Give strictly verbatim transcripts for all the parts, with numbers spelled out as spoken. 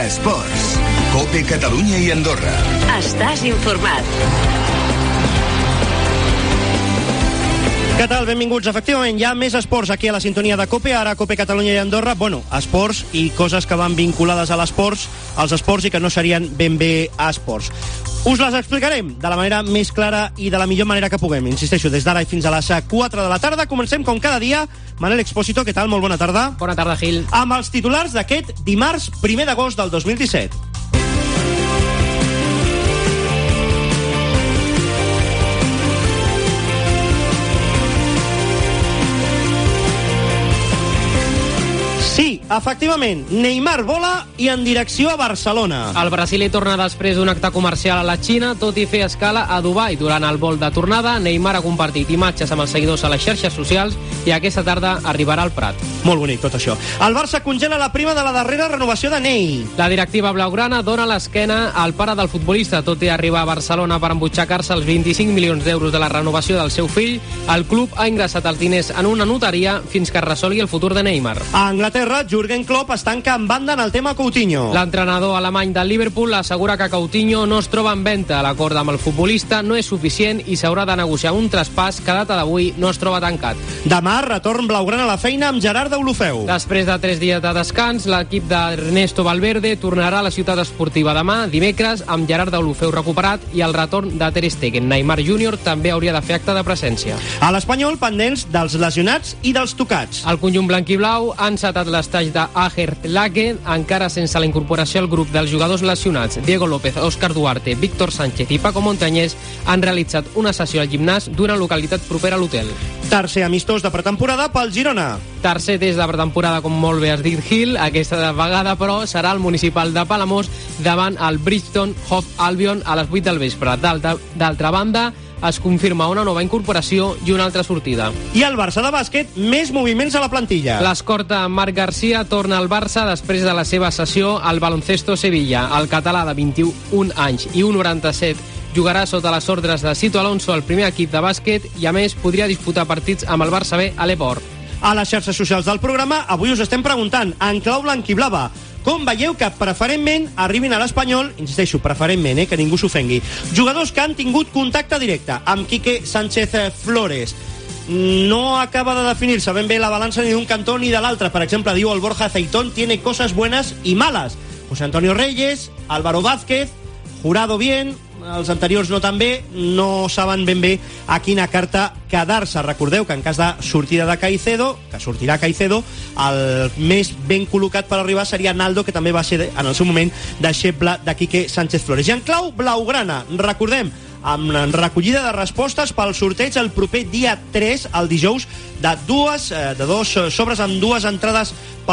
Esports. COPE Catalunya i Andorra. Estàs informat. Què tal? Benvinguts. Efectivament, hi ha més esports aquí a la sintonia de COPE, ara COPE Catalunya i Andorra. Bueno, esports i coses que van vinculades a l'esports, als esports i que no serien ben bé esports. Us les explicarem de la manera més clara i de la millor manera que puguem. Insisteixo, des d'ara i fins a les quatre de la tarda. Comencem com cada dia. Manel Expósito, què tal? Molt bona tarda. Bona tarda, Gil. Amb els titulars d'aquest dimarts primer d'agost del dos mil disset. Sí, efectivament, Neymar vola i en direcció a Barcelona. El brasiler torna després d'un acte comercial a la Xina, tot i fer escala a Dubai. Durant el vol de tornada, Neymar ha compartit imatges amb els seguidors a les xarxes socials i aquesta tarda arribarà al Prat. Molt bonic tot això. El Barça congela la prima de la darrera renovació de Ney. La directiva blaugrana dona l'esquena al pare del futbolista, tot i arribar a Barcelona per embutxacar-se els vint-i-cinc milions d'euros de la renovació del seu fill. El club ha ingressat els diners en una notaria fins que es resolgui el futur de Neymar. A Anglaterra, Jürgen Klopp es tanca en banda en el tema Coutinho. L'entrenador alemany del Liverpool assegura que Coutinho no es troba en venda. L'acord amb el futbolista no és suficient i s'haurà de negociar un traspàs que a data d'avui no es troba tancat. Demà, retorn blaugrana a la feina amb Gerard Deulofeu. Després de tres dies de descans, l'equip d'Ernesto Valverde tornarà a la ciutat esportiva demà, dimecres, amb Gerard Deulofeu recuperat i el retorn de Ter Stegen. Neymar júnior també hauria de fer acte de presència. A l'Espanyol, pendents dels lesionats i dels tocats. El conjunt blanquiblau ha encetat l'estatge d'Ager Laque, encara sense la incorporació al grup dels jugadors lesionats. Diego López, Òscar Duarte, Víctor Sánchez i Paco Montañés han realitzat una sessió al gimnàs d'una localitat propera a l'hotel. Tercer amistós de pretemporada pel Girona. Tercer test de pretemporada, com molt bé has dit, Gil. Aquesta vegada, però, serà el municipal de Palamós davant el Bridgestone Hove Albion a les vuit del vespre. D'altra banda, es confirma una nova incorporació i una altra sortida. I el Barça de bàsquet, més moviments a la plantilla. L'escorta Marc Garcia torna al Barça després de la seva sessió al Baloncesto Sevilla. El català de vint-i-un anys i un noranta-set jugarà sota les ordres de Sito Alonso al primer equip de bàsquet i, a més, podria disputar partits amb el Barça B a l'Eport. A les xarxes socials del programa, avui us estem preguntant, en clau blanquiblava, com veieu que preferentment arribin a l'Espanyol, insisteixo, preferentment, eh, que ningú s'ofengui, jugadors que han tingut contacte directe amb Quique Sánchez Flores? No acaba de definir-se ben bé la balança ni d'un cantó ni de l'altre. Per exemple, diu el Borja Aceitón, tiene cosas buenas y malas. José Antonio Reyes, Álvaro Vázquez, Jurado bien, els anteriors no tan bé, no saben ben bé a quina carta quedar-se. Recordeu que en cas de sortida de Caicedo, que sortirà Caicedo, el més ben col·locat per arribar seria Naldo, que també va ser en el seu moment deixeble de Quique Sánchez Flores. I en clau blaugrana, recordem, amb recollida de respostes pel sorteig el proper dia tres, el dijous, de dues, de dos sobres amb dues entrades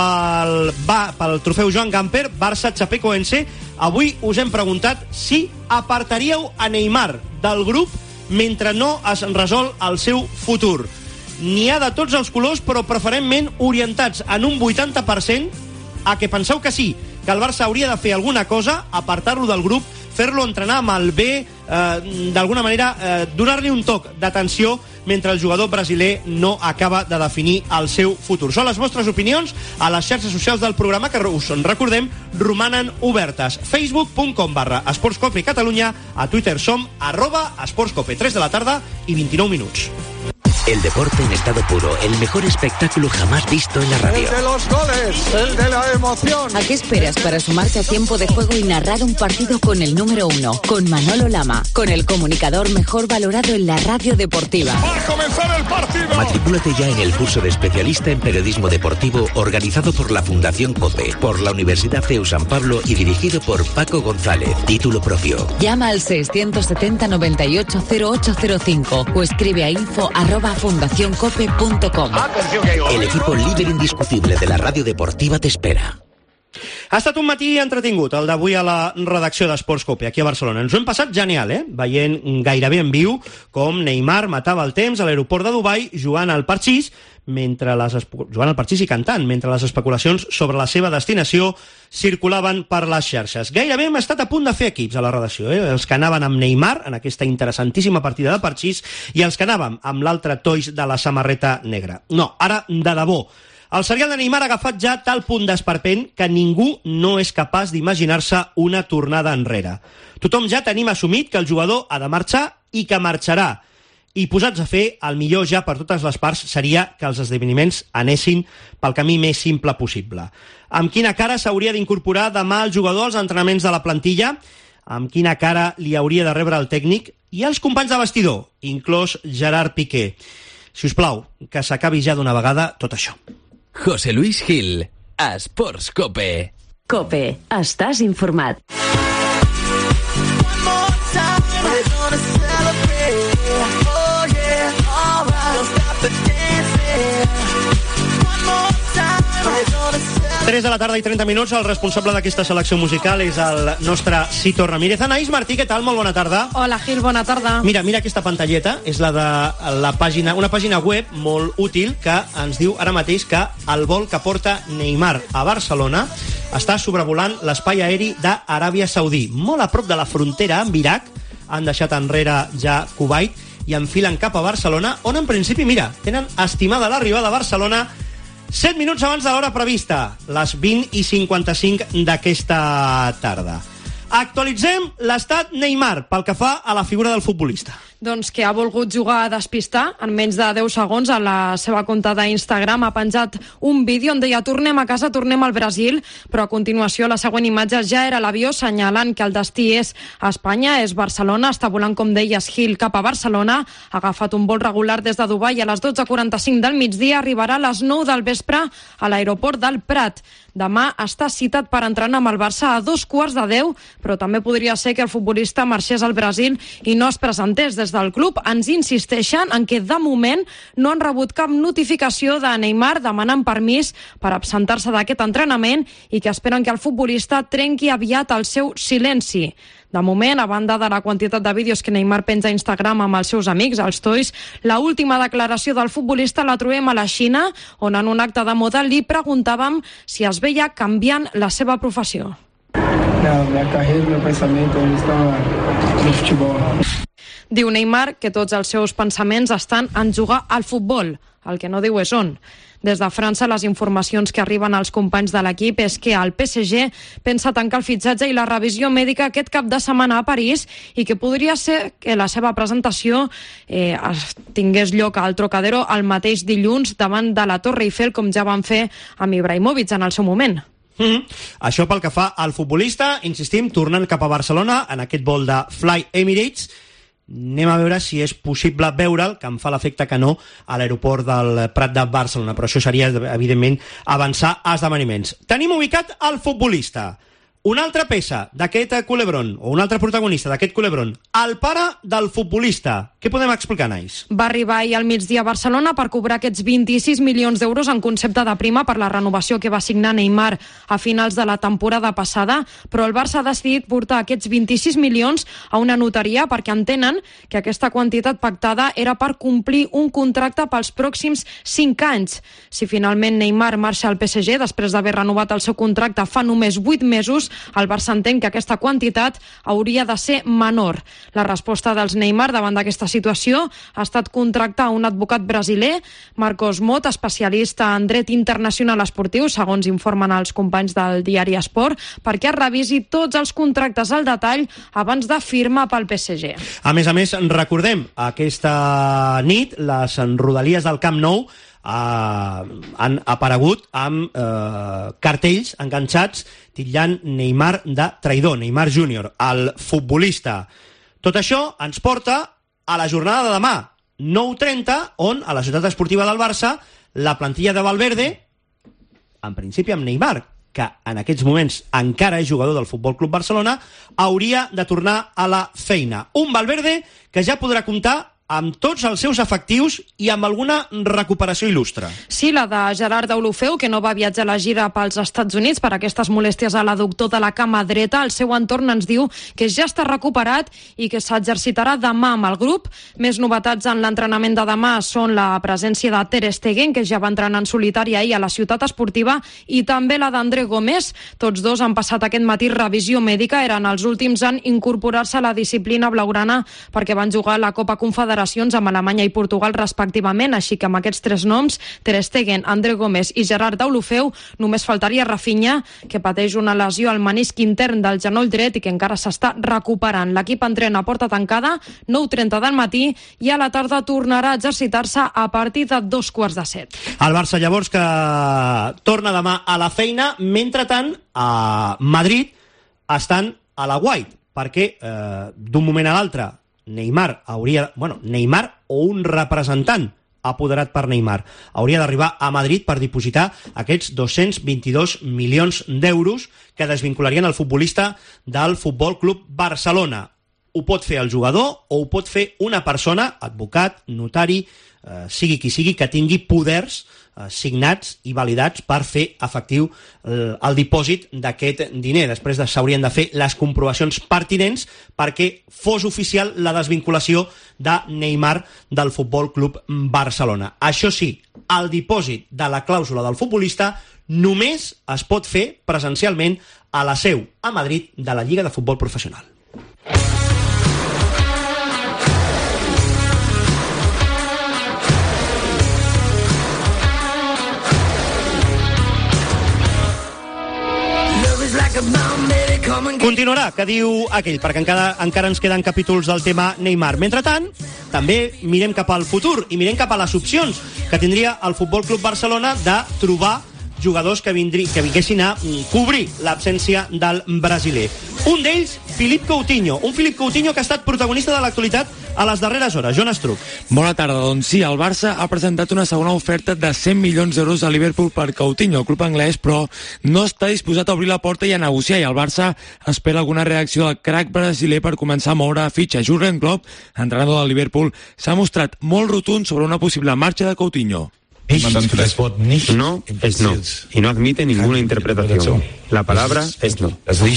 pel, va, pel trofeu Joan Gamper, Barça Chapecoense. Avui us hem preguntat si apartaríeu a Neymar del grup mentre no es resol el seu futur. N'hi ha de tots els colors, però preferentment orientats en un vuitanta per cent a que penseu que sí, que el Barça hauria de fer alguna cosa, apartar-lo del grup, fer-lo entrenar amb el B, eh, d'alguna manera eh, donar-li un toc d'atenció mentre el jugador brasiler no acaba de definir el seu futur. Són les vostres opinions a les xarxes socials del programa, que us recordem, romanen obertes. facebook.com barra esportscope Catalunya, a Twitter som arroba esportscope, tres de la tarda i vint-i-nou minuts. El deporte en estado puro, el mejor espectáculo jamás visto en la radio. El de los goles, el de la emoción. ¿A qué esperas para sumarte a tiempo de juego y narrar un partido con el número uno? Con Manolo Lama, con el comunicador mejor valorado en la radio deportiva. ¡Va a comenzar el partido! Matricúlate ya en el curso de especialista en periodismo deportivo organizado por la Fundación COPE, por la Universidad C E U San Pablo y dirigido por Paco González. Título propio. Llama al seiscientos setenta noventa y ocho cero ocho cero cinco o escribe a info arroba fundación cope punto com. El equipo líder indiscutible de la radio deportiva te espera. Ha estat un matí entretingut, el d'avui a la redacció d'Esports Cope, aquí a Barcelona. Ens ho hem passat genial, eh? Veient gairebé en viu com Neymar matava el temps a l'aeroport de Dubai jugant al parxís, mentre les jugant al parxís i cantant, mentre les especulacions sobre la seva destinació circulaven per les xarxes. Gairebé hem estat a punt de fer equips a la redacció, eh? Els que anaven amb Neymar en aquesta interessantíssima partida de parxís i els que anàvem amb l'altre toix de la samarreta negra. No, ara, de debò, El serial de Neymar ha agafat ja tal punt d'esperpent que ningú no és capaç d'imaginar-se una tornada enrere. Tothom ja tenim assumit que el jugador ha de marxar i que marxarà. I posats a fer, el millor ja per totes les parts seria que els esdeveniments anessin pel camí més simple possible. Amb quina cara s'hauria d'incorporar demà el jugador als entrenaments de la plantilla? Amb quina cara li hauria de rebre el tècnic? I els companys de vestidor, inclòs Gerard Piqué. Si us plau, que s'acabi ja d'una vegada tot això. José Luis Gil, a Sports Cope. Cope, estàs informat. tres de la tarda i trenta minuts. El responsable d'aquesta selecció musical és el nostre Cito Ramírez. Anaïs Martí, què tal? Molt bona tarda. Hola, Gil, bona tarda. Mira, mira aquesta pantalleta. És la de la pàgina, una pàgina web molt útil que ens diu ara mateix que el vol que porta Neymar a Barcelona està sobrevolant l'espai aeri d'Aràbia Saudí. Molt a prop de la frontera amb Iraq. Han deixat enrere ja Kuwait i enfilen cap a Barcelona, on en principi, mira, tenen estimada l'arribada a Barcelona set minuts abans de l'hora prevista, les vint i cinquanta-cinc d'aquesta tarda. Actualitzem l'estat Neymar pel que fa a la figura del futbolista. Doncs que ha volgut jugar a despistar. En menys de deu segons a la seva compte d'Instagram ha penjat un vídeo on deia tornem a casa, tornem al Brasil, però a continuació la següent imatge ja era l'avió assenyalant que el destí és a Espanya, és Barcelona, està volant, com deies, Gil, cap a Barcelona, ha agafat un vol regular des de Dubai a les dotze quaranta-cinc del migdia, arribarà a les nou del vespre a l'aeroport del Prat. Demà està citat per entrenar amb el Barça a dos quarts de deu, però també podria ser que el futbolista marxés al Brasil i no es presentés. Des del club ens insisteixen en que de moment no han rebut cap notificació de Neymar demanant permís per absentar-se d'aquest entrenament i que esperen que el futbolista trenqui aviat el seu silenci. De moment, a banda de la quantitat de vídeos que Neymar penja a Instagram amb els seus amics, els tois, la última declaració del futbolista la trobem a la Xina, on en un acte de moda li preguntàvem si es veia canviant la seva professió. La meva carrera, el meu pensament està en el futbol. Diu Neymar que tots els seus pensaments estan en jugar al futbol. El que no diu és on. Des de França, les informacions que arriben als companys de l'equip és que el P S G pensa tancar el fitxatge i la revisió mèdica aquest cap de setmana a París i que podria ser que la seva presentació eh, tingués lloc al Trocadero el mateix dilluns davant de la Torre Eiffel, com ja van fer amb Ibrahimovic en el seu moment. Mm-hmm. Això pel que fa al futbolista, insistim, tornant cap a Barcelona en aquest vol de Fly Emirates. Anem a veure si és possible veure'l, que em fa l'efecte que no, a l'aeroport del Prat de Barcelona, però això seria, evidentment, avançar esdeveniments. Tenim ubicat el futbolista. Una altra peça d'aquest culebron, o un altre protagonista d'aquest culebron, el pare del futbolista. Què podem explicar, Anaïs? Va arribar ahir al migdia a Barcelona per cobrar aquests vint-i-sis milions d'euros en concepte de prima per la renovació que va signar Neymar a finals de la temporada passada, però el Barça ha decidit portar aquests vint-i-sis milions a una notaria perquè entenen que aquesta quantitat pactada era per complir un contracte pels pròxims cinc anys. Si finalment Neymar marxa al P S G després d'haver renovat el seu contracte fa només vuit mesos, el Barça entén que aquesta quantitat hauria de ser menor. La resposta dels Neymar davant d'aquesta situació ha estat contractar un advocat brasiler, Marcos Mot, especialista en dret internacional esportiu, segons informen els companys del diari Esport, perquè es revisi tots els contractes al detall abans de firmar pel P S G. A més a més, recordem, aquesta nit, les rodalies del Camp Nou Uh, han aparegut amb uh, cartells enganxats titllant Neymar de traïdor, Neymar júnior, el futbolista. Tot això ens porta a la jornada de demà, nou trenta, on a la ciutat esportiva del Barça la plantilla de Valverde, en principi amb Neymar, que en aquests moments encara és jugador del Futbol Club Barcelona, hauria de tornar a la feina. Un Valverde que ja podrà comptar amb tots els seus efectius i amb alguna recuperació il·lustre. Sí, la de Gerard Deulofeu, que no va viatjar a la gira pels Estats Units per aquestes molèsties a l'adductor de la cama dreta. El seu entorn ens diu que ja està recuperat i que s'exercitarà demà amb el grup. Més novetats en l'entrenament de demà són la presència de Ter Stegen, que ja va entrenar en solitari ahir a la ciutat esportiva, i també la d'André Gómez. Tots dos han passat aquest matí revisió mèdica, eren els últims en incorporar-se a la disciplina blaugrana perquè van jugar la Copa Confederació federacions, amb Alemanya i Portugal respectivament, així que amb aquests tres noms, Ter Stegen, André Gómez i Gerard Deulofeu, només faltaria Rafinha, que pateix una lesió al menisc intern del genoll dret i que encara s'està recuperant. L'equip entrena a porta tancada, nou i trenta del matí, i a la tarda tornarà a exercitar-se a partir de dos quarts de set. El Barça, llavors, que torna demà a la feina, mentretant, a Madrid estan a la White, perquè eh, d'un moment a l'altre Neymar hauria... Bueno, Neymar o un representant apoderat per Neymar hauria d'arribar a Madrid per dipositar aquests dos-cents vint-i-dos milions d'euros que desvincularien el futbolista del Futbol Club Barcelona. Ho pot fer el jugador o ho pot fer una persona, advocat, notari, eh, sigui qui sigui, que tingui poders eh, signats i validats per fer efectiu el, el dipòsit d'aquest diner. Després de, s'haurien de fer les comprovacions pertinents perquè fos oficial la desvinculació de Neymar del Futbol Club Barcelona. Això sí, el dipòsit de la clàusula del futbolista només es pot fer presencialment a la seu a Madrid de la Lliga de Futbol Professional. Continuarà, que diu aquell, perquè encara, encara ens queden capítols del tema Neymar. Mentrestant, també mirem cap al futur i mirem cap a les opcions que tindria el Futbol Club Barcelona de trobar jugadors que, vindri, que vinguessin a cobrir l'absència del brasiler. Un d'ells, Philippe Coutinho. Un Philippe Coutinho que ha estat protagonista de l'actualitat a les darreres hores. Jonas Truc. Bona tarda. Doncs sí, el Barça ha presentat una segona oferta de cent milions d'euros a Liverpool per Coutinho. El club anglès, però, no està disposat a obrir la porta i a negociar, i el Barça espera alguna reacció del crack brasiler per començar a moure a fitxa. Jürgen Klopp, entrenador del Liverpool, s'ha mostrat molt rotund sobre una possible marxa de Coutinho. No es no, y no admite ninguna interpretación. La palabra es no.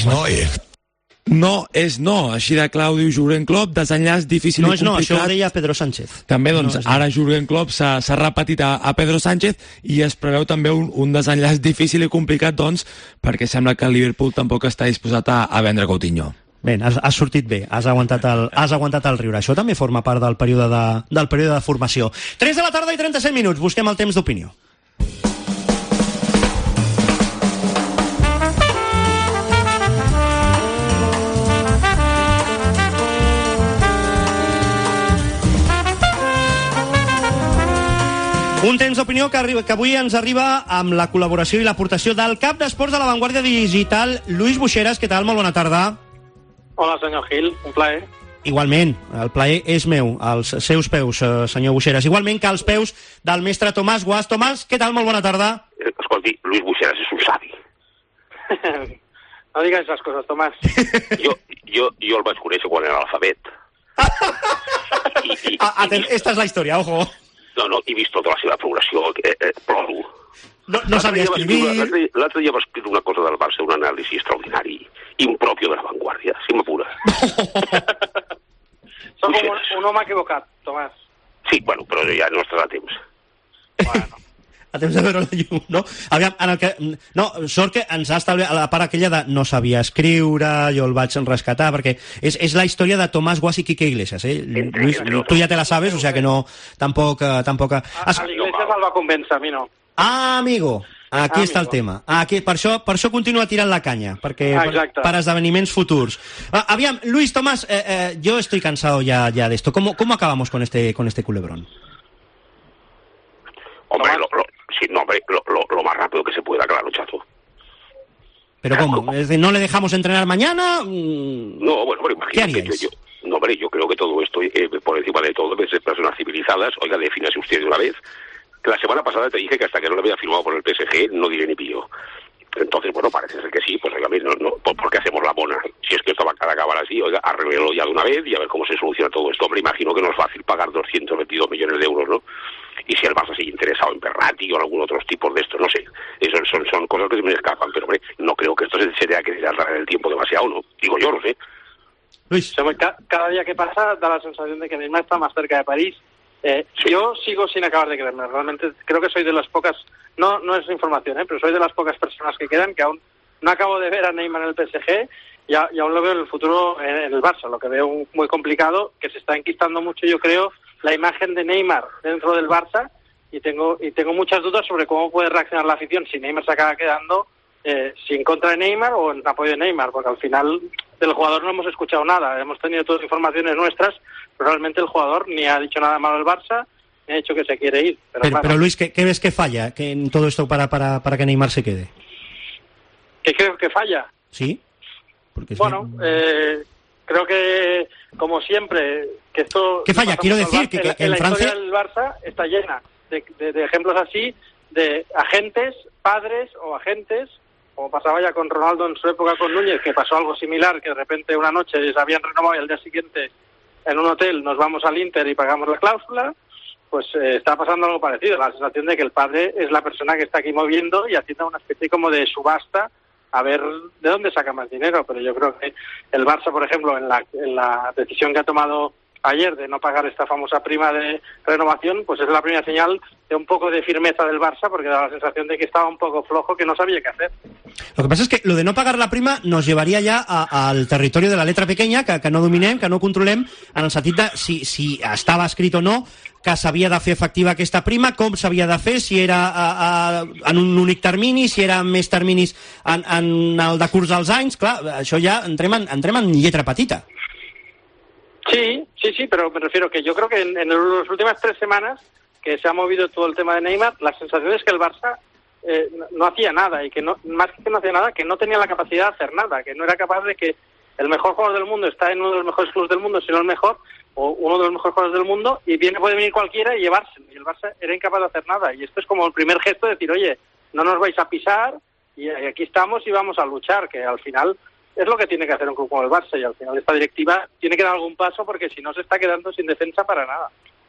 No és no, així de clau diu Jürgen Klopp, desenllaç difícil no i complicat. No és no, això ho deia Pedro Sánchez. També, doncs, no ara Jürgen Klopp s'ha, s'ha repetit a, a Pedro Sánchez i es preveu també un, un desenllaç difícil i complicat, doncs, perquè sembla que el Liverpool tampoc està disposat a, a vendre Coutinho. Bé, has, has sortit bé, has aguantat, el, has aguantat el riure. Això també forma part del període de, del període de formació. tres de la tarda i trenta-set minuts, busquem el temps d'opinió. Un temps d'opinió que, arriba, que avui ens arriba amb la col·laboració i l'aportació del cap d'esports de la Vanguardia Digital, Luis Buixeras. Què tal? Molt bona tarda. Hola, senyor Gil, un plaer. Igualment, el plaer és meu, als seus peus, senyor Buixeras. Igualment que als peus del mestre Tomàs Guas. Tomàs, què tal? Molt bona tarda. Escolti, Luis Buixeras és un savi. No digues les coses, Tomàs. jo, jo, jo el vaig conèixer quan era l'alfabet. I, i, ah, atent, esta és la història, ojo. No, no, he vist tota la seva progressió, eh, eh, ploro. No, no sabia escribir. L'altre dia va escriure una cosa del Barça, un anàlisi extraordinari, impropio de la Vanguardia, si m'apura. Som un, un home equivocat, Tomàs. Sí, bueno, però ja no estarà a temps. Bueno. A temps de veure la llum, no? Aviam, en el que... No, sort que ens ha establit la part aquella de no sabia escriure, jo el vaig rescatar, perquè és, és la història de Tomàs Guas i Quique Iglesias, eh? Luis, tu ja te la sabes, o sea que no... Tampoc... tampoc... A, a l'Iglesias el va convèncer, a mi no. Ah, amigo, aquí ah, està amigo. El tema. Aquí, per, això, per això continua tirant la canya, perquè per, per esdeveniments futurs. Ah, aviam, Luis, Tomás, eh, eh, yo estoy cansado ya, ya de esto. ¿Cómo, cómo acabamos con este, con este culebrón? Hombre, lo, lo, sí, no, hombre lo, lo, lo más rápido que se pueda, claro, chato. ¿Pero cómo? ¿Es de, ¿No le dejamos entrenar mañana? No, bueno, pero ¿Qué imagínate, yo, yo, no, hombre, yo creo que todo esto, eh, por encima de todo, debe ser personas civilizadas. Oiga, defínase usted de una vez. La semana pasada te dije que hasta que no lo había firmado por el P S G no diré ni pillo. Entonces, bueno, parece ser que sí, pues oiga, no, no, ¿por qué hacemos la mona? Si es que esto va a acabar así, oiga, arreglélo ya de una vez y a ver cómo se soluciona todo esto. Hombre, imagino que no es fácil pagar doscientos veintidós millones de euros, ¿no? Y si el Barça sigue interesado en Berratti o en algún otro tipo de esto, no sé. Eso son, son cosas que se me escapan, pero hombre, no creo que esto se, se tenga que alargar el tiempo demasiado, ¿no? Digo yo, no sé. Luis. Cada día que pasa da la sensación de que Neymar está más cerca de París. Eh, sí. Yo sigo sin acabar de creerme. Realmente creo que soy de las pocas, no no es información, ¿eh? Pero soy de las pocas personas que quedan que aún no acabo de ver a Neymar en el P S G y, a, y aún lo veo en el futuro en el Barça. Lo que veo muy complicado, que se está enquistando mucho, yo creo, la imagen de Neymar dentro del Barça y tengo y tengo muchas dudas sobre cómo puede reaccionar la afición si Neymar se acaba quedando, eh, si en contra de Neymar o en apoyo de Neymar, porque al final del jugador no hemos escuchado nada, hemos tenido todas informaciones nuestras, pero realmente el jugador ni ha dicho nada malo del Barça, ni ha dicho que se quiere ir. Pero, pero, claro, pero Luis, ¿qué, ¿qué ves que falla que en todo esto para, para, para que Neymar se quede? ¿Qué creo que falla? Sí. Porque bueno, sí. eh, creo que, como siempre, que esto... ¿Qué falla? Quiero decir que, que, en, que en en la Francia... historia del Barça está llena de, de, de ejemplos así, de agentes, padres o agentes, como pasaba ya con Ronaldo en su época con Núñez, que pasó algo similar, que de repente una noche les habían renovado y al día siguiente en un hotel nos vamos al Inter y pagamos la cláusula, pues eh, está pasando algo parecido, la sensación de que el padre es la persona que está aquí moviendo y haciendo una especie como de subasta a ver de dónde saca más dinero, pero yo creo que el Barça, por ejemplo, en la, en la decisión que ha tomado ayer de no pagar esta famosa prima de renovación, pues es la primera señal de un poco de firmeza del Barça, porque da la sensación de que estaba un poco flojo, que no sabía qué hacer. Lo que passa és que lo de no pagar la prima nos llevaria ja a, al territori de la letra pequeña, que, que no dominem, que no controlem, en el sentit de si, si estava escrit o no que s'havia de fer efectiva aquesta prima, com s'havia de fer, si era a, a, en un únic termini, si era més terminis en, en el decurs dels anys. Clar, això ja entrem en, entrem en lletra petita. Sí, sí, sí, pero me refiero que yo creo que en, en las últimas tres semanas que se ha movido todo el tema de Neymar, la sensación es que el Barça eh, no, no hacía nada, y que no, más que no hacía nada, que no tenía la capacidad de hacer nada, que no era capaz de que el mejor jugador del mundo está en uno de los mejores clubes del mundo, si no el mejor, o uno de los mejores jugadores del mundo, y viene puede venir cualquiera y llevárselo, y el Barça era incapaz de hacer nada, y esto es como el primer gesto de decir, oye, no nos vais a pisar, y aquí estamos y vamos a luchar, que al final es lo que tiene que hacer un club como el Barça, y al final esta directiva tiene que dar algún paso, porque si no se está quedando sin defensa para nada.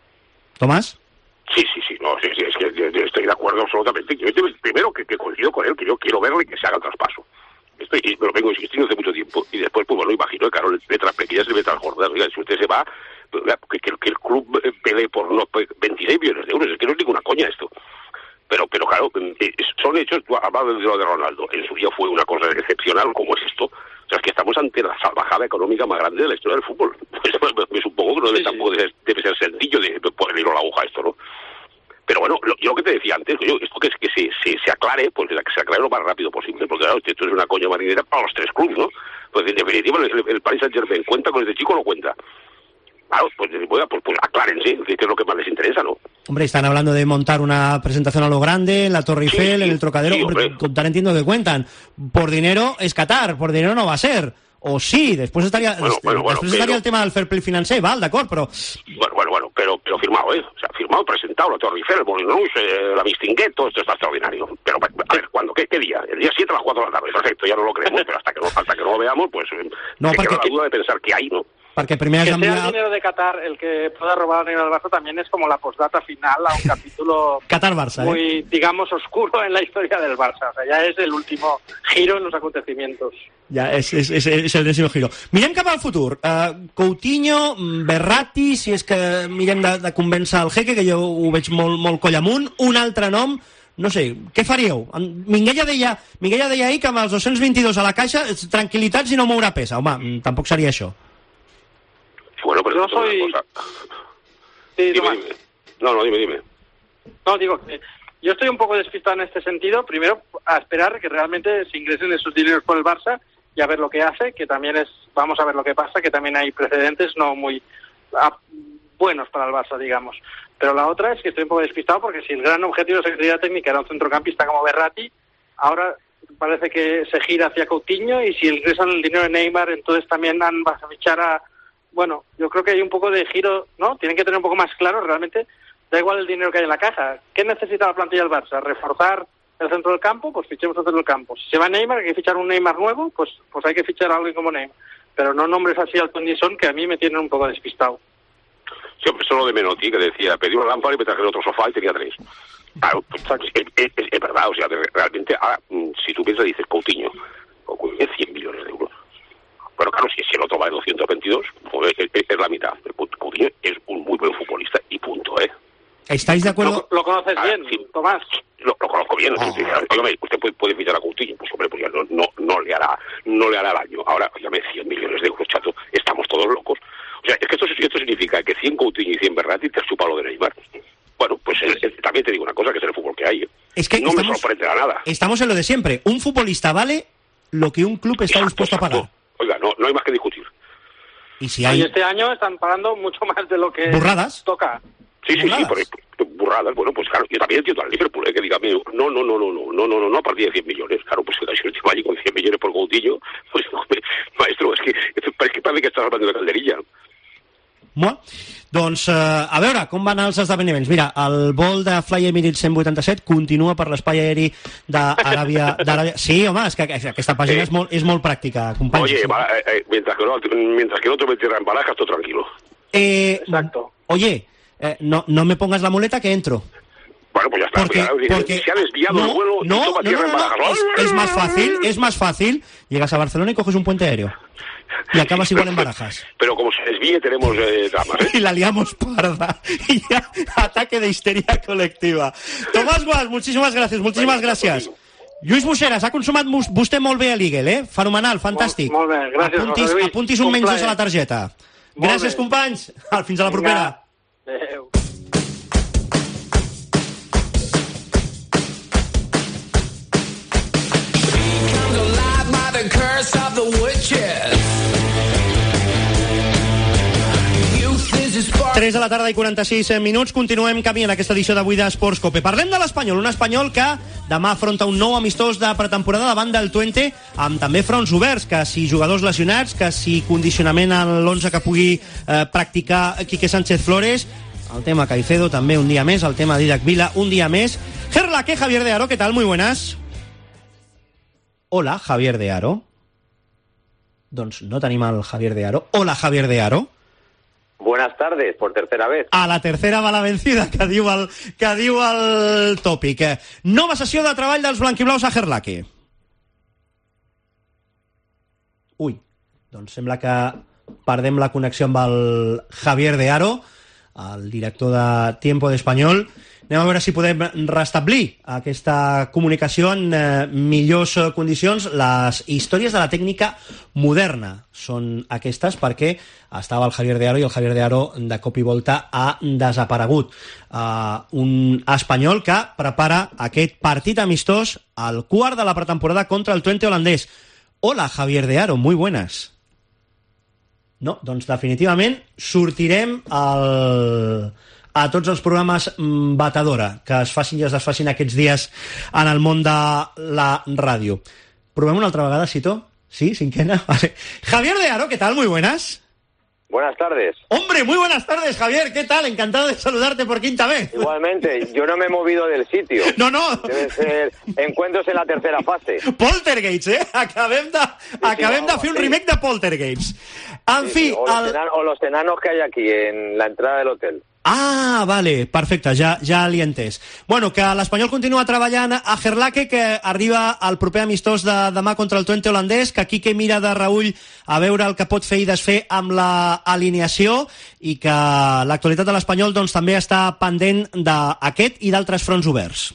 ¿Tomás? Sí, sí, sí, no, sí, sí, es que yo, yo estoy de acuerdo absolutamente. Yo, primero que, que coincido con él, que yo quiero verle que se haga el traspaso. Estoy, y me lo vengo insistiendo hace mucho tiempo. Y después, pues bueno, imagino que claro, letras pequeñas y letras gordas. Oiga, si usted se va, que, que, que el club pelee por no, veintiséis millones de euros, es que no es ninguna coña esto. Pero, pero claro, son hechos, tú hablabas de lo de Ronaldo, en su día fue una cosa excepcional, como es esto. O sea, es que estamos ante la salvajada económica más grande de la historia del fútbol. Pues, me supongo que no debe, sí, tampoco sí. Debe, debe ser sencillo de, de poner hilo a la aguja esto, ¿no? Pero bueno, lo, yo lo que te decía antes, yo, esto que, que se, se, se aclare, pues que se aclare lo más rápido posible, porque claro, esto es una coña marinera para los tres clubes, ¿no? Pues en definitiva, el, el Paris Saint-Germain cuenta con este chico o no cuenta. Claro, pues, pues, pues aclárense, que es lo que más les interesa, ¿no? Hombre, están hablando de montar una presentación a lo grande en la Torre Eiffel, sí, sí, en el Trocadero. Sí, hombre, hombre. Contar entiendo que cuentan. Por dinero es Qatar, por dinero no va a ser. O sí, después estaría, bueno, bueno, bueno, después estaría pero, el tema del fair play financer, val, d'acord, però... Bueno, bueno, bueno, pero, pero firmado, ¿eh? O sea, firmado, presentado, la Torre Eiffel, el Moulin Rouge, eh, la Mistinguet, todo esto está extraordinario. Pero, a ver, ¿cuándo? ¿Qué, qué día? El día siete a las cuatro de la tarde, perfecto, ya no lo creemos, pero hasta que no, hasta que no lo veamos, pues... No, me perquè... queda la duda de pensar que hay, ¿no? Perquè primer que es sea el dinero de Qatar el que pueda robar el dinero del Barça también es como la postdata final a un capítulo Qatar-Barça, muy, eh? digamos, oscuro en la historia del Barça. O sea, ya es el último giro en los acontecimientos. Ja, és, és, és, és el décimo giro. Mirem cap al futur. Uh, Coutinho, Verratti, si és que mirem de, de convèncer el Jeque, que jo ho veig molt, molt coll amunt. Un altre nom, no sé, què faríeu? Minguella deia, Minguella deia ahir que amb els dos-cents vint-i-dos a la caixa, tranquil·litats i no mourà pesa. Home, tampoc seria això. Bueno, pero no soy... una cosa. Sí, dime, dime. No, no, dime, dime. No, digo, eh, yo estoy un poco despistado en este sentido. Primero, a esperar que realmente se ingresen esos dineros por el Barça y a ver lo que hace, que también es, vamos a ver lo que pasa, que también hay precedentes no muy ah, buenos para el Barça, digamos. Pero la otra es que estoy un poco despistado porque si el gran objetivo de la Secretaría Técnica era un centrocampista como Verratti, ahora parece que se gira hacia Coutinho, y si ingresan el dinero de Neymar, entonces también van a fichar a... Bueno, yo creo que hay un poco de giro, ¿no? Tienen que tener un poco más claro, realmente, da igual el dinero que hay en la caja. ¿Qué necesita la plantilla del Barça? ¿Reforzar el centro del campo? Pues fichemos el centro del campo. Si se va Neymar, hay que fichar un Neymar nuevo, pues pues hay que fichar a alguien como Neymar. Pero no nombres así al Tony Son, que a mí me tienen un poco despistado. Sí, hombre, solo de Menotti, que decía, pedí una lámpara y me trajeron otro sofá y tenía tres. Claro, pues, es, es, es, es verdad, o sea, realmente, ahora, si tú piensas, dices, Coutinho, Coutinho cien millones de euros. Pero claro, si, si el otro vale doscientos veintidós, pues es, es, es la mitad. Coutinho es un muy buen futbolista y punto, ¿eh? ¿Estáis de acuerdo? ¿Lo, lo conoces ah, bien, sí, Tomás? Lo, lo conozco bien. Oh. Oígame, usted puede, puede fichar a Coutinho, pues hombre, pues ya no, no, no, le hará, no le hará daño. Ahora, oígame, cien millones de euros, chato, estamos todos locos. O O sea, es que esto, esto significa que cien Coutinho y cien Berratti te has chupado lo de Neymar. Bueno, pues eh, eh, también te digo una cosa, que es el fútbol que hay. ¿eh? Es que no estamos, me sorprenderá nada. Estamos en lo de siempre. Un futbolista vale lo que un club está exacto, dispuesto exacto. a pagar. Oiga, no, no hay más que discutir. Y si hay... Y este año están pagando mucho más de lo que ¿Burradas? toca. Sí, sí, sí, por, por, burradas. Bueno, pues claro, yo también entiendo al Liverpool, ¿eh? Que diga, no, no, no, no, no, no, no, no, a partir de cien millones. Claro, pues si el tío allí con cien millones por Coutinho, pues no, maestro, es que, es que parece que estás hablando de calderilla. Bueno, doncs, eh, a veure, com van els esdeveniments. Mira, el vol de Fly Emirates cent vuitanta-set continua per l'espai aeri d'Aràbia... Sí, home, és que aquesta pàgina eh. és, molt, és molt pràctica, companys. Oye, va, eh, mientras, que no, mientras que no te metas en barajas, todo tranquilo. Eh, Exacto. Oye, eh, no, no me pongas la muleta que entro. Bueno, pues ya está. Porque, ya, porque se ha desviado no, el vuelo no, y toma no, tierra no, en no, Badajoz. es, es más fácil, es más fácil. Llegas a Barcelona y coges un puente aéreo. Y acabas igual en Barajas. Pero como se desvíe tenemos eh, dramas, ¿eh? Y la liamos parda. Y ya, ataque de histeria colectiva. Tomàs Guas, muchísimas gracias, muchísimas gracias. Lluís Buixeras, ha consumat vostè molt bé a l'Eagle, eh? Fenomenal, fantàstic. Molt, molt bé, gràcies. Apuntis, apuntis un, un menys dos a la targeta. Molt gràcies, bé. companys. Fins a la propera. Adéu. tres de la tarda i quaranta-sis minuts. Continuem camí en aquesta edició d'avui d'Esports Cope. Parlem de l'Espanyol, un Espanyol que demà afronta un nou amistós de pretemporada davant del Twente, amb també fronts oberts, que si jugadors lesionats, que si condicionament a l'onze que pugui eh, practicar Quique Sánchez Flores, el tema Caicedo també un dia més, el tema Didac Vila un dia més. Gerlaque, Javier de Aro, ¿qué tal? Muy buenas. Hola, Javier de Aro. Doncs no tenim el Javier de Aro. Hola, Javier de Aro. Buenas tardes, por tercera vez. A la tercera va la vencida, que diu el, que diu el tòpic. Nova sessió de treball dels blanquiblaus a Gerlaque. Ui, doncs sembla que perdem la connexió amb el Javier de Aro, el director de Tiempo de Espanyol. Anem a veure si podem restablir aquesta comunicació en eh, millors condicions. Les històries de la tècnica moderna són aquestes, perquè estava el Javier de Aro i el Javier de Aro de cop i volta ha desaparegut. Uh, un espanyol que prepara aquest partit amistós al quart de la pretemporada contra el Twente holandès. Hola, Javier de Aro, muy buenas. No, doncs definitivament sortirem al... a tots els programes Batadora que es facin i es desfacin aquests dies en el món de la ràdio. Provem una altra vegada, Cito? Sí, cinquena. Vale. Javier de Aro, ¿qué tal? Muy buenas. Buenas tardes. Hombre, muy buenas tardes, Javier. ¿Qué tal? Encantado de saludarte por quinta vez. Igualmente, yo no me he movido del sitio. No, no. Deben ser encuentros en la tercera fase. Poltergeist, eh? Acabem de, sí, acabem sí, de fer un remake de Poltergeist. En sí, fi... sí. O, los el... enanos, o los enanos que hay aquí en la entrada del hotel. Ah, vale, perfecte, ja, ja l'hi he entès. Bueno, que l'Espanyol continua treballant a Gerlaque, que arriba al proper amistós de demà contra el Twente holandès, que Quique mira de reüll a veure el que pot fer i desfer amb l'alineació, i que l'actualitat de l'Espanyol doncs, també està pendent d'aquest i d'altres fronts oberts.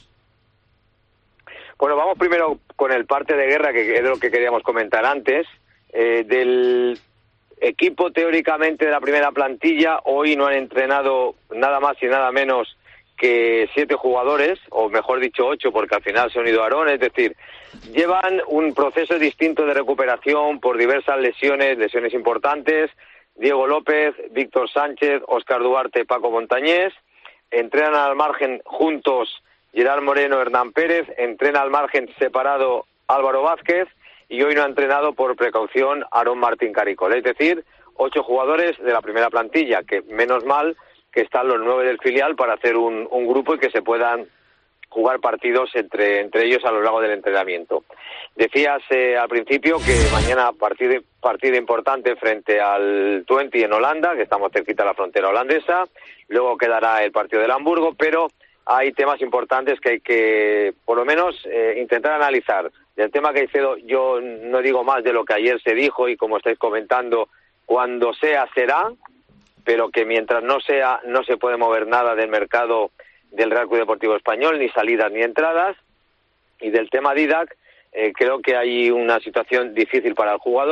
Bueno, vamos primero con el parte de guerra, que es lo que queríamos comentar antes, eh, del... equipo teóricamente de la primera plantilla. Hoy no han entrenado nada más y nada menos que siete jugadores, o mejor dicho ocho, porque al final se ha unido Aarón. Es decir, llevan un proceso distinto de recuperación por diversas lesiones, lesiones importantes. Diego López, Víctor Sánchez, Óscar Duarte, Paco Montañés. Entrenan al margen juntos Gerard Moreno, Hernán Pérez. Entrena al margen separado Álvaro Vázquez. Y hoy no ha entrenado por precaución Aarón Martín Caricol. Es decir, ocho jugadores de la primera plantilla, que menos mal que están los nueve del filial para hacer un, un grupo y que se puedan jugar partidos entre, entre ellos a lo largo del entrenamiento. Decías eh, al principio que mañana partido, partido importante frente al Twente en Holanda, que estamos cerquita de la frontera holandesa. Luego quedará el partido del Hamburgo, pero hay temas importantes que hay que, por lo menos, eh, intentar analizar. Del tema Caicedo yo no digo más de lo que ayer se dijo y como estáis comentando, cuando sea será, pero que mientras no sea no se puede mover nada del mercado del Real Club Deportivo Español, ni salidas ni entradas. Y del tema Didac, eh, creo que hay una situación difícil para el jugador,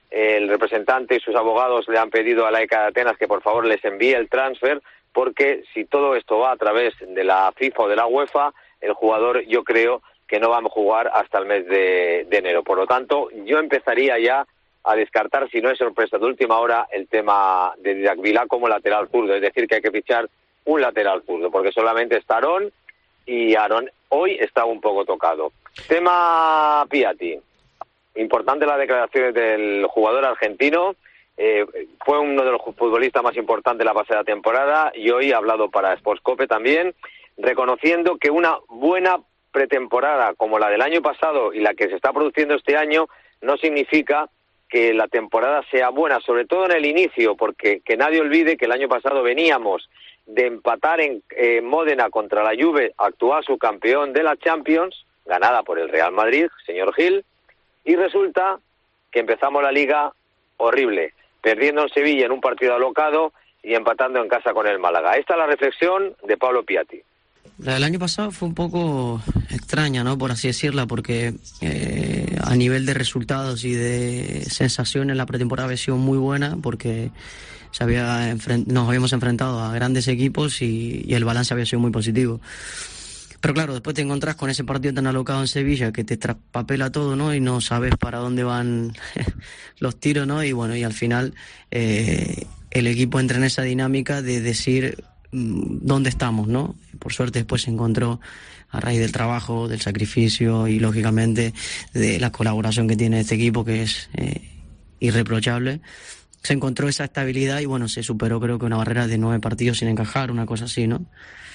el representante y sus abogados le han pedido a la E C A de Atenas que por favor les envíe el transfer, porque si todo esto va a través de la FIFA o de la UEFA, el jugador yo creo que no va a jugar hasta el mes de, de enero. Por lo tanto, yo empezaría ya a descartar, si no es sorpresa de última hora, el tema de Didac Vilá como lateral zurdo. Es decir, que hay que fichar un lateral zurdo, porque solamente está Aarón, y Aarón hoy está un poco tocado. Tema Piatti. Importante las declaraciones del jugador argentino. Eh, fue uno de los futbolistas más importantes de la pasada temporada y hoy ha hablado para Sportscope también, reconociendo que una buena pretemporada como la del año pasado y la que se está produciendo este año no significa que la temporada sea buena, sobre todo en el inicio, porque que nadie olvide que el año pasado veníamos de empatar en eh, Módena contra la Juve, actual subcampeón de la Champions, ganada por el Real Madrid, señor Gil, y resulta que empezamos la Liga horrible, perdiendo en Sevilla en un partido alocado y empatando en casa con el Málaga. Esta es la reflexión de Pablo Piatti. La del año pasado fue un poco extraña, ¿no?, por así decirla, porque eh, a nivel de resultados y de sensaciones la pretemporada había sido muy buena, porque se había enfrent- nos habíamos enfrentado a grandes equipos y, y el balance había sido muy positivo. Pero claro, después te encontrás con ese partido tan alocado en Sevilla que te traspapela todo, ¿no? Y no sabes para dónde van los tiros, ¿no? Y bueno, y al final eh, el equipo entra en esa dinámica de decir mmm, dónde estamos, ¿no? Por suerte después se encontró, a raíz del trabajo, del sacrificio y lógicamente de la colaboración que tiene este equipo, que es eh, irreprochable, se encontró esa estabilidad y bueno, se superó creo que una barrera de nueve partidos sin encajar, una cosa así, ¿no?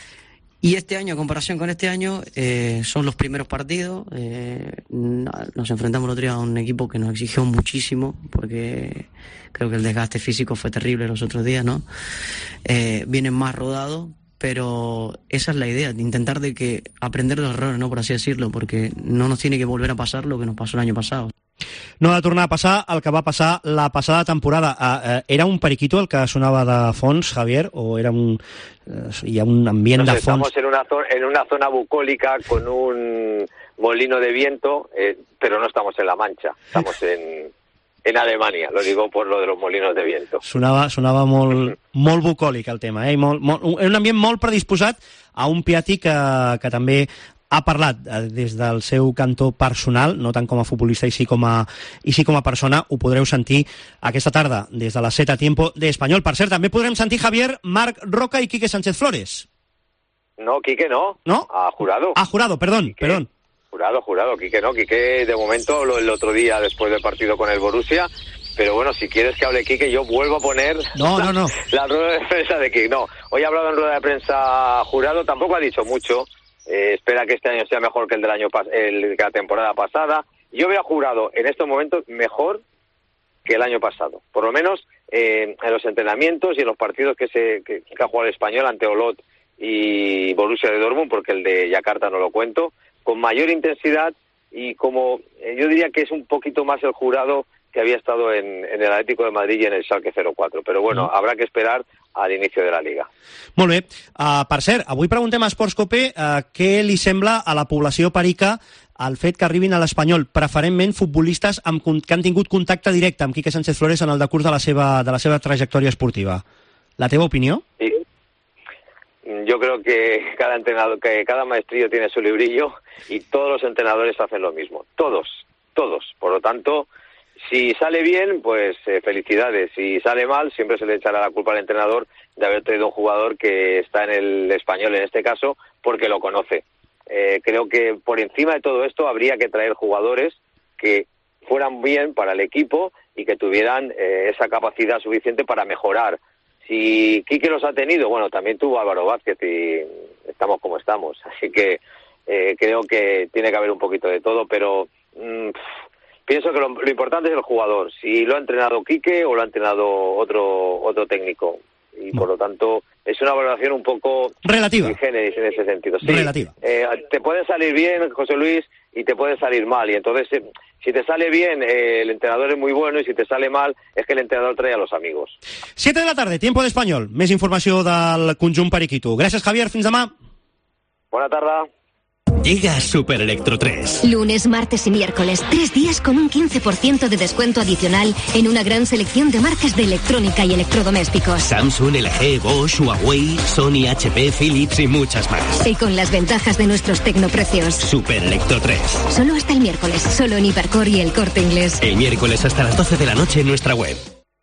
Y este año, en comparación con este año, eh, son los primeros partidos. Eh, nos enfrentamos el otro día a un equipo que nos exigió muchísimo, porque creo que el desgaste físico fue terrible los otros días, ¿no? Eh, vienen más rodados, pero esa es la idea, de intentar de que aprender de los errores, ¿no?, por así decirlo, porque no nos tiene que volver a pasar lo que nos pasó el año pasado. No ha de tornar a passar el que va passar la passada temporada. Uh, uh, era un periquito el que sonava de fons, Javier, o era un... Uh, hi ha un ambient Nos de fons... Estamos en una, zona, en una zona bucólica con un molino de viento, eh, pero no estamos en La Mancha, estamos en, en Alemania, lo digo por lo de los molinos de viento. Sonava, sonava molt, molt bucòlic el tema, eh? Molt, molt, un ambient molt predisposat a un Piatti que, que també ha parlat des del seu cantó personal, no tant com a futbolista i sí com a, i sí com a persona. Ho podreu sentir aquesta tarda des de les set a Tiempo de Espanyol. Per cert, també podrem sentir, Javier, Marc Roca i Quique Sánchez Flores. No, Quique no. ¿No? A Jurado. Ah, Jurado, perdón, Quique. perdón. Jurado, Jurado. Quique no. Quique de momento habló el otro día después del partido con el Borussia. Pero bueno, si quieres que hable Quique, yo vuelvo a poner no, no, no. la rueda de prensa de Quique. No, hoy ha hablado en rueda de prensa Jurado, tampoco ha dicho mucho. Eh, espera que este año sea mejor que el del año pas- el, que la temporada pasada. Yo veo a Jurado en estos momentos mejor que el año pasado, por lo menos eh, en los entrenamientos y en los partidos que se que, que ha jugado el Español ante Olot y Borussia de Dortmund, porque el de Yakarta no lo cuento, con mayor intensidad y como eh, yo diría que es un poquito más el Jurado que había estado en, en el Atlético de Madrid y en el Schalke cero cuatro. Pero bueno, mm. habrá que esperar al inicio de la Liga. Molt bé. Uh, per cert, avui preguntem a Sportscope uh, què li sembla a la població perica el fet que arribin a l'Espanyol preferentment futbolistes amb, que han tingut contacte directe amb Quique Sánchez Flores en el decurs de la seva, de la seva trajectòria esportiva. La teva opinió? Sí. Yo creo que cada entrenador, que cada maestrillo tiene su librillo y todos los entrenadores hacen lo mismo. Todos, todos. Por lo tanto, si sale bien, pues eh, felicidades. Si sale mal, siempre se le echará la culpa al entrenador de haber traído un jugador que está en el Español, en este caso, porque lo conoce. Eh, creo que por encima de todo esto habría que traer jugadores que fueran bien para el equipo y que tuvieran eh, esa capacidad suficiente para mejorar. Si Quique los ha tenido, bueno, también tuvo Álvaro Vázquez y estamos como estamos. Así que eh, creo que tiene que haber un poquito de todo, pero... Mmm, pienso que lo, lo importante es el jugador, si lo ha entrenado Quique o lo ha entrenado otro otro técnico. Y por lo tanto es una valoración un poco relativa en ese sentido. Sí, relativa. Eh, te puede salir bien, José Luis, y te puede salir mal. Y entonces, eh, si te sale bien, eh, el entrenador es muy bueno, y si te sale mal, es que el entrenador trae a los amigos. siete de la tarde, Tiempo de Espanyol. Més informació del conjunt periquito. Gràcies, Javier. Fins demà. Bona tarda. Llega Super Electro tres. Lunes, martes y miércoles, tres días con un quince por ciento de descuento adicional en una gran selección de marcas de electrónica y electrodomésticos. Samsung, L G, Bosch, Huawei, Sony, H P, Philips y muchas más. Y con las ventajas de nuestros tecnoprecios. Super Electro tres. Solo hasta el miércoles, solo en Hipercor y El Corte Inglés. El miércoles hasta las doce de la noche en nuestra web.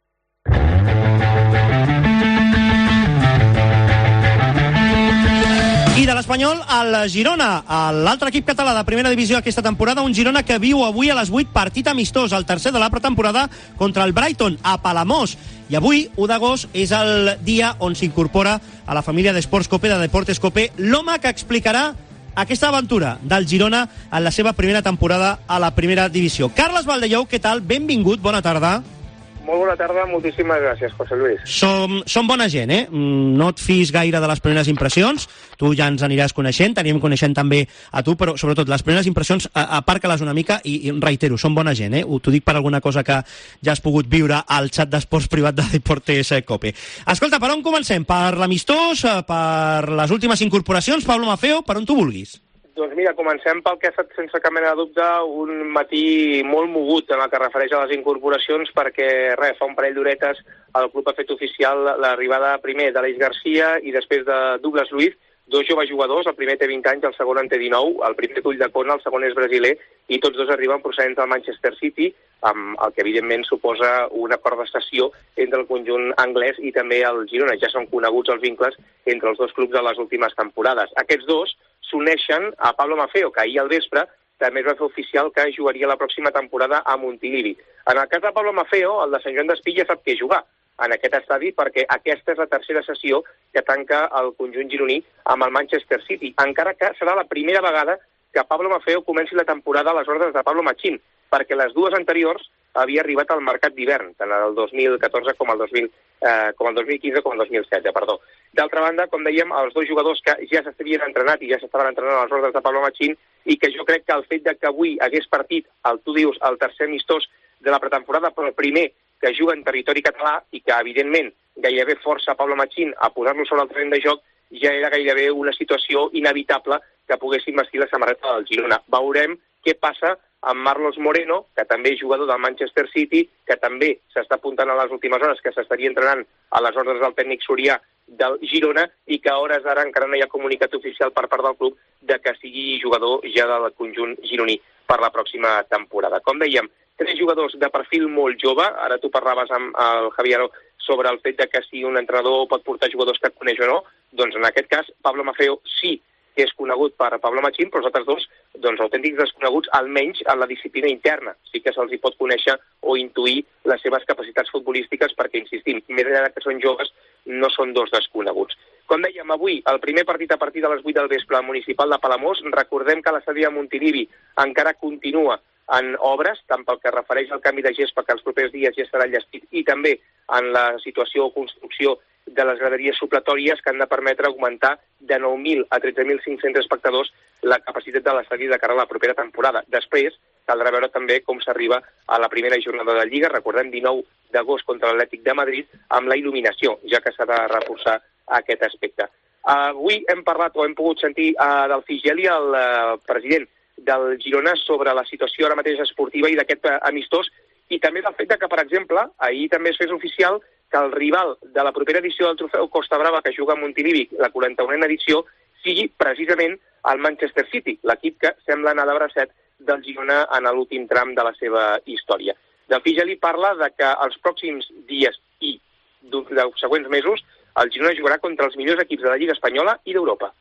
I de l'Espanyol al Girona, l'altre equip català de primera divisió aquesta temporada, un Girona que viu avui a les vuit partit amistós, el tercer de la pretemporada contra el Brighton, a Palamós. I avui, u d'agost, és el dia on s'incorpora a la família d'Esports Cope, de Deportes Cope, l'home que explicarà aquesta aventura del Girona en la seva primera temporada a la primera divisió. Carles Valdellou, què tal? Benvingut, bona tarda. Molt bona tarda, moltíssimes gràcies, José Luis. Som, som bona gent, eh? No et fis gaire de les primeres impressions, tu ja ens aniràs coneixent, t'anem coneixent també a tu, però sobretot les primeres impressions, aparca-les una mica i, i reitero, som bona gent, eh? T'ho dic per alguna cosa que ja has pogut viure al xat d'esports privat de Deportes Cope. Escolta, per on comencem? Per l'amistós, per les últimes incorporacions, Pablo Maffeo, per on tu vulguis? Doncs mira, comencem pel que ha estat sense cap mena de dubte un matí molt mogut en el que refereix a les incorporacions, perquè res, fa un parell d'horetes el club ha fet oficial l'arribada primer d'Aleix Garcia i després de Douglas Luiz, dos joves jugadors, el primer té vint anys, el segon en té dinou, el primer d'ull de cona, el segon és brasiler, i tots dos arriben procedents del Manchester City, amb el que evidentment suposa un acord de cessió entre el conjunt anglès i també el Girona. Ja són coneguts els vincles entre els dos clubs de les últimes temporades. Aquests dos s'uneixen a Pablo Maffeo, que ahir al vespre també es va fer oficial que jugaria la pròxima temporada a Montilivi. En el cas de Pablo Maffeo, el de Sant Joan d'Espí ja sap què jugar en aquest estadi, perquè aquesta és la tercera sessió que tanca el conjunt gironí amb el Manchester City, encara que serà la primera vegada que Pablo Maffeo comenci la temporada a les ordres de Pablo Machín, perquè les dues anteriors havia arribat al mercat d'hivern, tant el dos mil catorze com el dos mil, eh, com el dos mil quinze com el dos mil setze, perdó. D'altra banda, com dèiem, els dos jugadors que ja s'havien entrenat i ja s'estaven entrenant a les ordres de Pablo Machín, i que jo crec que el fet de que avui hagués partit, el, tu dius, el tercer amistós de la pretemporada, però el primer que juga en territori català i que, evidentment, gairebé força Pablo Machín a posar-lo sobre el terreny de joc, ja era gairebé una situació inevitable que poguessin vestir la samarreta del Girona. Veurem què passa amb Marlos Moreno, que també és jugador del Manchester City, que també s'està apuntant a les últimes hores, que s'estaria entrenant a les ordres del tècnic sorià del Girona i que a hores d'ara encara no hi ha comunicat oficial per part del club de que sigui jugador ja del conjunt gironí per la pròxima temporada. Com dèiem, tres jugadors de perfil molt jove, ara tu parlaves amb el Javier sobre el fet de que si un entrenador pot portar jugadors que coneix o no, doncs en aquest cas Pablo Maffeo sí que és conegut per Pablo Machín, però els altres dos, doncs autèntics desconeguts, almenys en la disciplina interna. Sí que se'ls hi pot conèixer o intuir les seves capacitats futbolístiques perquè, insistim, més enllà que són joves, no són dos desconeguts. Com dèiem, avui, el primer partit a partir de les vuit del vespre al municipal de Palamós, recordem que l'estadi de Montilivi encara continua en obres, tant pel que refereix al canvi de gespa, que els propers dies ja serà llestit, i també en la situació o construcció de les graderies supletòries que han de permetre augmentar de nou mil a tretze mil cinc-cents espectadors la capacitat de l'estadi de cara a la propera temporada. Després, caldrà veure també com s'arriba a la primera jornada de Lliga, recordem dinou d'agost contra l'Atlètic de Madrid, amb la il·luminació, ja que s'ha de reforçar aquest aspecte. Avui hem parlat o hem pogut sentir uh, del Figeli, el uh, president del Girona, sobre la situació ara mateix esportiva i d'aquest uh, amistós, i també del fet que, per exemple, ahir també es fes oficial que el rival de la propera edició del trofeu Costa Brava, que juga a Montilivi, la quaranta-unena edició, sigui precisament el Manchester City, l'equip que sembla anar de bracet del Girona en l'últim tram de la seva història. Del Figeli parla de que els pròxims dies i dels següents mesos el Girona jugarà contra els millors equips de la Lliga Espanyola i d'Europa.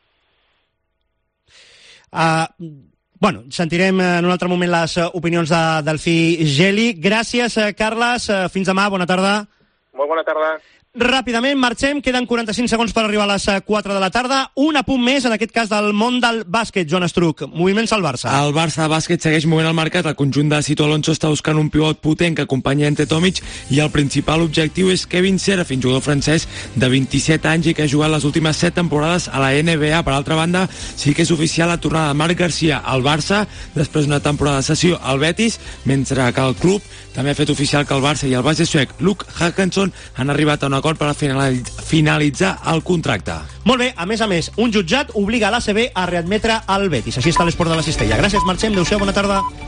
Uh, bueno, sentirem en un altre moment les opinions de, del Figeli. Gràcies, Carles. Fins demà, bona tarda. Molt bona tarda. Ràpidament marxem, queden quaranta-cinc segons per arribar a les quatre de la tarda. Un apunt més, en aquest cas del món del bàsquet, Joan Estruc. Moviments al Barça. El Barça de bàsquet segueix movent el mercat. El conjunt de Sito Alonso està buscant un pivot potent que acompanyi Ante Tomic i el principal objectiu és Kevin Serafin, jugador francès de vint-i-set anys i que ha jugat les últimes set temporades a la N B A. Per altra banda, sí que és oficial la tornada de Marc Garcia al Barça després d'una temporada de cessió al Betis, mentre que el club també ha fet oficial que el Barça i el base suec Luke Hackenson han arribat a un acord per finalitzar el contracte. Molt bé, a més a més, un jutjat obliga l'A C B a readmetre el Betis. Així està l'esport de la Cistella. Gràcies, marxem, adéu-siau, bona tarda.